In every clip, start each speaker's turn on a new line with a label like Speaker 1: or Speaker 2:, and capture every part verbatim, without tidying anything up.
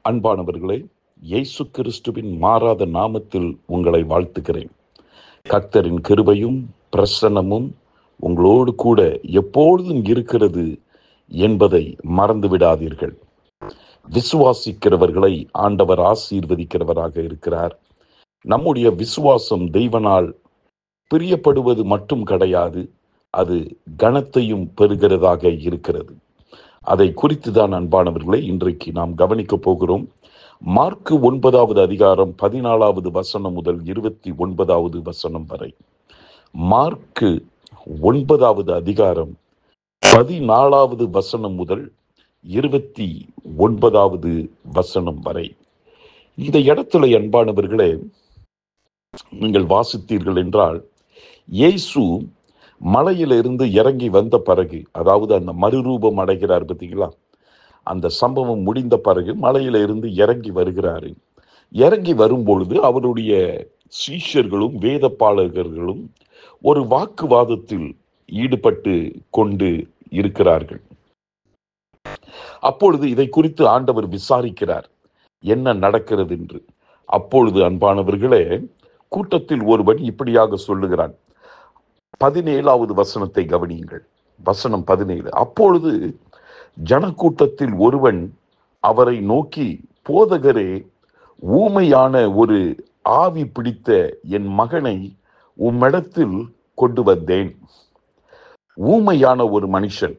Speaker 1: அன்பானவர்களே, இயேசு கிறிஸ்துவின் மாறாத நாமத்தில் உங்களை வாழ்த்துகிறேன். கர்த்தரின் கிருபையும் பிரசன்னமும் உங்களோடு கூட எப்பொழுதும் இருக்கிறது என்பதை மறந்து விடாதீர்கள். விசுவாசிக்கிறவர்களை ஆண்டவர் ஆசீர்வதிக்கிறவராக இருக்கிறார். நம்முடைய விசுவாசம் தெய்வனால் பிரியப்படுவது மட்டும் கிடையாது, அது கனத்தையும் பெறுகிறதாக இருக்கிறது. அதை குறித்து தான் அன்பானவர்களை இன்றைக்கு நாம் கவனிக்க போகிறோம். மார்க்கு ஒன்பதாவது அதிகாரம் பதினாலாவது வசனம் முதல் இருபத்தி ஒன்பதாவது வசனம் வரை. மார்க்கு ஒன்பதாவது அதிகாரம் பதினாலாவது வசனம் முதல் இருபத்தி ஒன்பதாவது வசனம் வரை. இந்த இடத்துல அன்பானவர்களே, நீங்கள் வாசித்தீர்கள் என்றால், இயேசு மலையிலிருந்து இறங்கி வந்த பிறகு, அதாவது அந்த மறுரூபம் அடைகிறார் பார்த்தீங்களா, அந்த சம்பவம் முடிந்த பிறகு மலையில இருந்து இறங்கி வருகிறாரு. இறங்கி வரும்பொழுது அவருடைய சீஷர்களும் வேத பாலகர்களும் ஒரு வாக்குவாதத்தில் ஈடுபட்டு கொண்டு இருக்கிறார்கள். அப்பொழுது இதை குறித்து ஆண்டவர் விசாரிக்கிறார், என்ன நடக்கிறது என்று. அப்பொழுது அன்பானவர்களே, கூட்டத்தில் ஒருவன் இப்படியாக சொல்லுகிறான். பதினேழாவது வசனத்தை கவனியுங்கள். வசனம் பதினேழு. அப்பொழுது ஜனக்கூட்டத்தில் ஒருவன் அவரை நோக்கி, போதகரே, ஊமையான ஒரு ஆவி பிடித்த என் மகனை உம்மிடத்தில் கொண்டு வந்தேன். ஊமையான ஒரு மனுஷன்,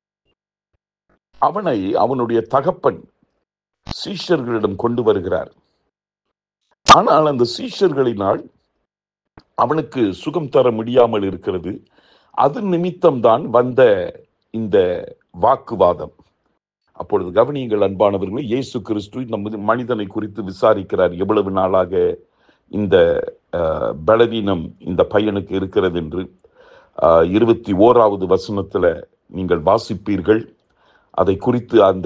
Speaker 1: அவனை அவனுடைய தகப்பன் சீஷர்களிடம் கொண்டு வருகிறார். ஆனால் அந்த சீஷர்களினால் அவனுக்கு சுகம் தர முடியாமல் இருக்கிறது. அது நிமித்தம்தான் வந்த இந்த வாக்குவாதம். அப்பொழுது கவனியுங்கள் அன்பானவர்களே, இயேசு கிறிஸ்து இந்த மனிதனை குறித்து விசாரிக்கிறார். எவ்வளவு நாளாக இந்த பலவீனம் இந்த பையனுக்கு இருக்கிறது என்று. இருபத்தி ஓராவது வசனத்துல நீங்கள் வாசிப்பீர்கள். அதை குறித்து அந்த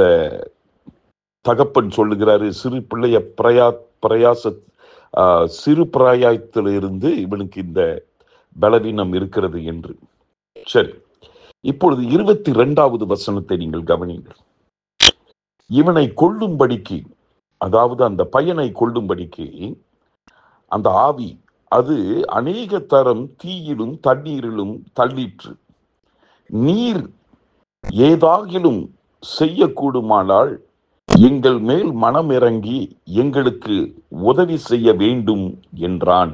Speaker 1: தகப்பன் சொல்லுகிறாரு, சிறு பிள்ளைய பிரயா பிரயாச சிறு பிராயத்திலிருந்து இவனுக்கு இந்த பலவீனம் இருக்கிறது என்று. சரி, இப்பொழுது இருபத்தி இரண்டாவது வசனத்தை நீங்கள் கவனிங்கள். இவனை கொல்லும்படிக்கு, அதாவது அந்த பையனை கொல்லும்படிக்கு அந்த ஆவி அது அநேக தரம் தீயிலும் தண்ணீரிலும் தள்ளிற்று. நீர் ஏதாகிலும் செய்யக்கூடுமானால் எங்கள் மேல் மனம் இறங்கி எங்களுக்கு உதவி செய்ய வேண்டும் என்றான்.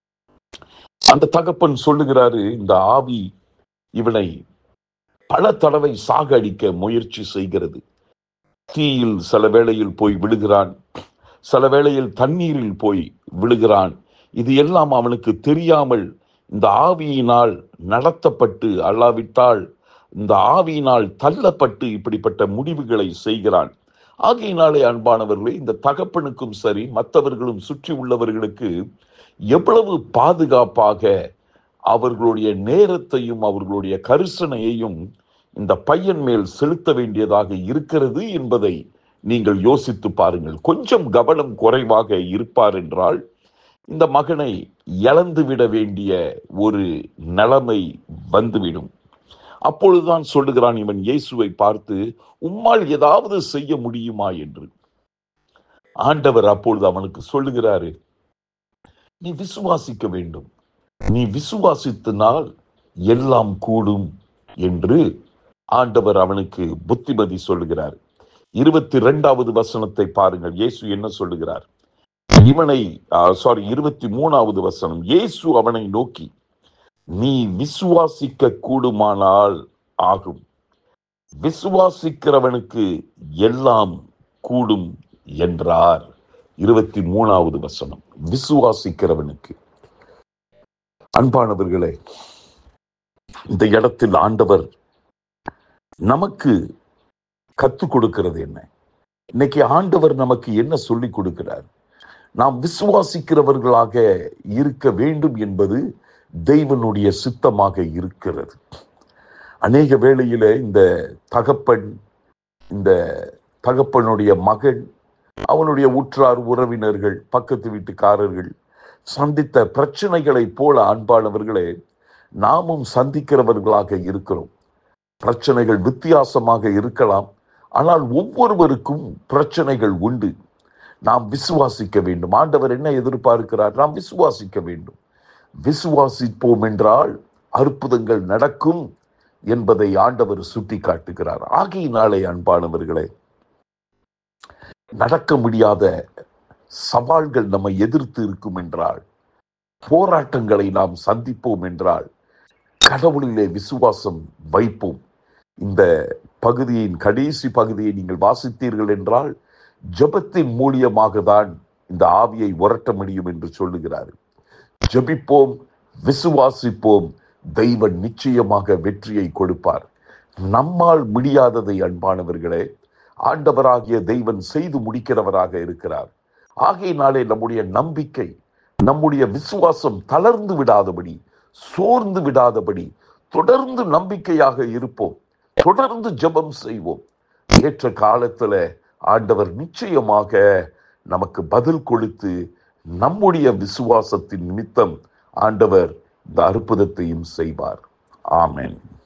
Speaker 1: அந்த தகப்பன் சொல்லுகிறாரு, இந்த ஆவி இவனை பல தடவை சாகடிக்க முயற்சி செய்கிறது. தீயில் சில வேளையில் போய் விழுகிறான், சில வேளையில் தண்ணீரில் போய் விழுகிறான். இது எல்லாம் அவனுக்கு தெரியாமல் இந்த ஆவியினால் நடத்தப்பட்டு, அல்லாவிட்டால் இந்த ஆவியினால் தள்ளப்பட்டு இப்படிப்பட்ட முடிவுகளை செய்கிறான். ஆகையினாலே அன்பானவர்களே, இந்த தகப்பனுக்கும் சரி மற்றவர்களும் சுற்றி உள்ளவர்களுக்கு எவ்வளவு பாதுகாப்பாக அவர்களுடைய நேரத்தையும் அவர்களுடைய கரிசனையையும் இந்த பையன் மேல் செலுத்த வேண்டியதாக இருக்கிறது என்பதை நீங்கள் யோசித்து பாருங்கள். கொஞ்சம் கவனம் குறைவாக இருப்பார் என்றால் இந்த மகனை இழந்துவிட வேண்டிய ஒரு நிலைமை வந்துவிடும். அப்பொழுதுதான் சொல்லுகிறான் இவன் இயேசுவை பார்த்து, உம்மால் ஏதாவது செய்ய முடியுமா என்று. ஆண்டவர் அப்பொழுது அவனுக்கு சொல்லுகிறாரு, நீ விசுவாசிக்க வேண்டும், நீ விசுவாசித்தினால் எல்லாம் கூடும் என்று ஆண்டவர் அவனுக்கு புத்திமதி சொல்லுகிறார். இருபத்தி இரண்டாவது வசனத்தை பாருங்கள். இயேசு என்ன சொல்லுகிறார்? இவனை சாரி இருபத்தி மூணாவது வசனம். இயேசு அவனை நோக்கி, நீ விசுவாசிக்க கூடுமானால் ஆகும். விசுவாசிக்கிறவனுக்கு எல்லாம் கூடும் என்றார். இருபத்தி மூணாவது வசனம். விசுவாசிக்கிறவனுக்கு. அன்பானவர்களே, இந்த இடத்தில் ஆண்டவர் நமக்கு கற்றுக் கொடுக்கிறது என்ன? இன்னைக்கு ஆண்டவர் நமக்கு என்ன சொல்லிக் கொடுக்கிறார்? நாம் விசுவாசிக்கிறவர்களாக இருக்க வேண்டும் என்பது தெய்வனுடைய சித்தமாக இருக்கிறது. அநேக வேளையில இந்த தகப்பன், இந்த தகப்பனுடைய மகன், அவனுடைய உற்றார் உறவினர்கள், பக்கத்து வீட்டுக்காரர்கள் சந்தித்த பிரச்சனைகளை போல அன்பானவர்களே நாமும் சந்திக்கிறவர்களாக இருக்கிறோம். பிரச்சனைகள் வித்தியாசமாக இருக்கலாம், ஆனால் ஒவ்வொருவருக்கும் பிரச்சனைகள் உண்டு. நாம் விசுவாசிக்க வேண்டும். ஆண்டவர் என்ன எதிர்பார்க்கிறார்? நாம் விசுவாசிக்க வேண்டும். விசுவாசிப்போம் என்றால் அற்புதங்கள் நடக்கும் என்பதை ஆண்டவர் சுட்டி காட்டுகிறார். ஆகையினாலே அன்பானவர்களே, நடக்க முடியாத சவால்கள் நம்மை எதிர்த்து இருக்கும் என்றால், போராட்டங்களை நாம் சந்திப்போம் என்றால், கடவுளிலே விசுவாசம் வைப்போம். இந்த பகுதியின் கடைசி பகுதியை நீங்கள் வாசித்தீர்கள் என்றால், ஜெபத்தின் மூலியமாக தான் இந்த ஆவியை உரட்ட முடியும் என்று சொல்லுகிறார். ஜெபிப்போம், விசுவாசிப்போம், தெய்வன் நிச்சயமாக வெற்றியை கொடுப்பார். நம்மால் முடியாததை அன்பானவர்களே ஆண்டவராகிய தெய்வன் செய்து முடிக்கிறவராக இருக்கிறார். ஆகையினாலே நம்முடைய நம்பிக்கை, நம்முடைய விசுவாசம் தளர்ந்து விடாதபடி, சோர்ந்து விடாதபடி தொடர்ந்து நம்பிக்கையாக இருப்போம். தொடர்ந்து ஜெபம் செய்வோம். ஏற்ற காலத்துல ஆண்டவர் நிச்சயமாக நமக்கு பதில் கொடுத்து நம்முடைய விசுவாசத்தின் நிமித்தம் ஆண்டவர் இந்த அற்புதத்தையும் செய்வார். ஆமென்.